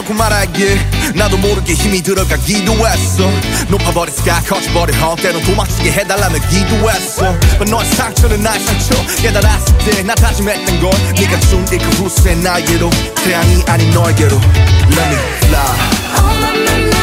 자꾸 말하길 나도 모르게 힘이 들어가기도 했어. 높아버린 sky 커져버린 헛 때론 도망치게 해달라며 기도했어. But 너의 상처는 나의 상처 깨달았을 때 나 다짐했던 건 네가 준 그 후세 나에게로 태양이 아닌 너에게로 Let me fly.